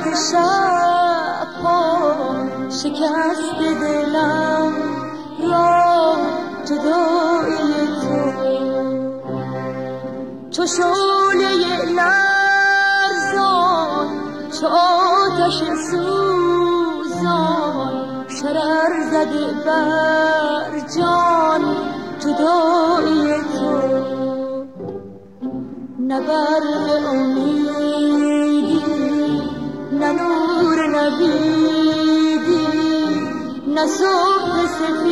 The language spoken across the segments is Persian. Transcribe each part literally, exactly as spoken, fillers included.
خلوت شب ها شکست دلم را جدایی تو، چو شعله لرزان چو آتش سوزان شرر زده بر جان جدایی تو، نه برق امیدی نه نور نویدی نه صبح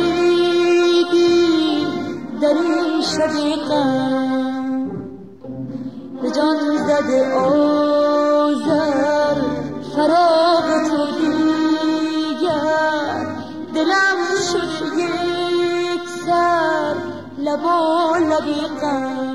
سفیدی در این شب غم، به جان زده آذر فراق تو دیگر، دلم شد یک سر لبا لبی غم.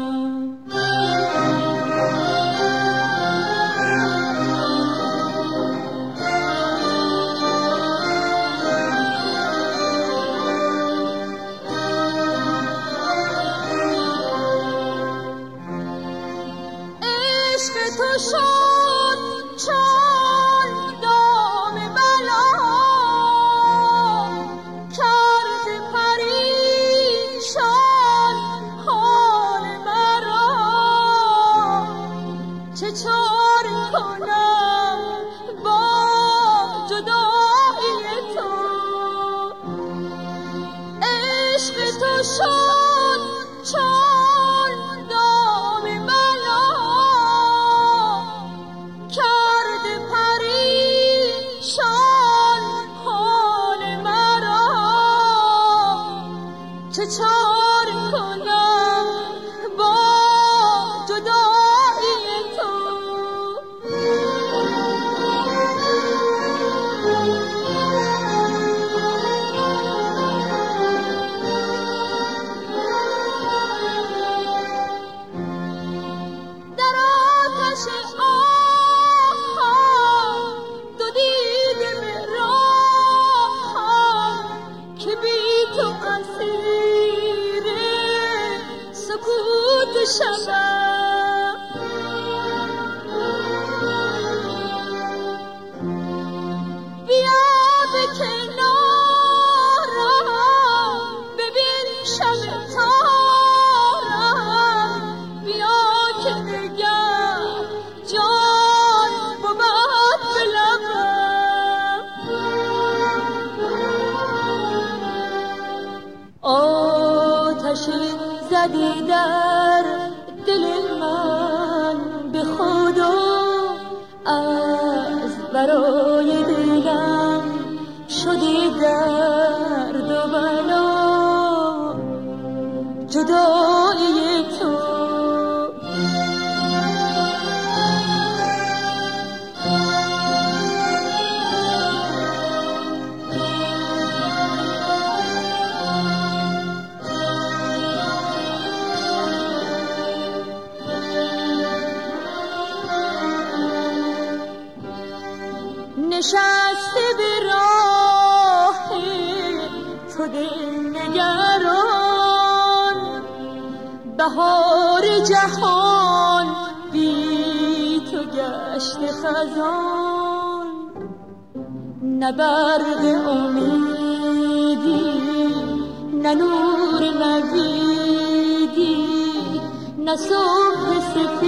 تو شد چون دام بلا کرد پریشان حال مرا، چه چاره کنم با جدایی تو، عشق تو شد چون دام بلا کرد پریشان حال مرا، چه چاره کنم با جدایی تو. در آتش شبم بیا به کنارم ببین شب تارم، بیا که دگر جان بود به لبم، آتشی زدی در دل من به خدا، از برای دلم شدی درد و بلا جدایی تو، نشسته به راه تو دل نگران، بهار جهان بی تو گشت خزان، نه برق امیدی نه نور نویدی نه صبح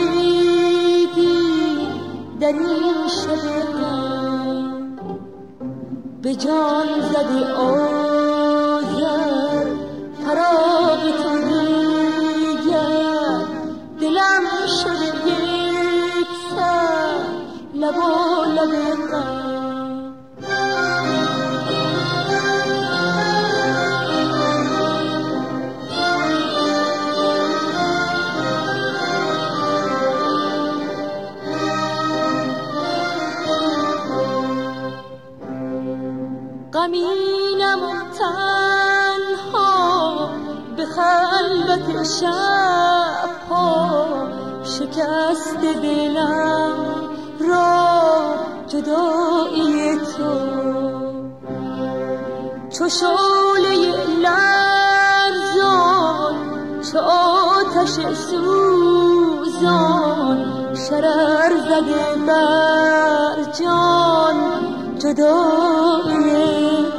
سفیدی در این شب غم، به جان زدی آذر فراق تو دیگر، دلم شد یک سر لبا لب غم. غمینم و تنها به خلوت شب ها شکست دلم را جدایی تو، چو شعله لرزان چو آتش سوزان شرر زده بر جان جدایی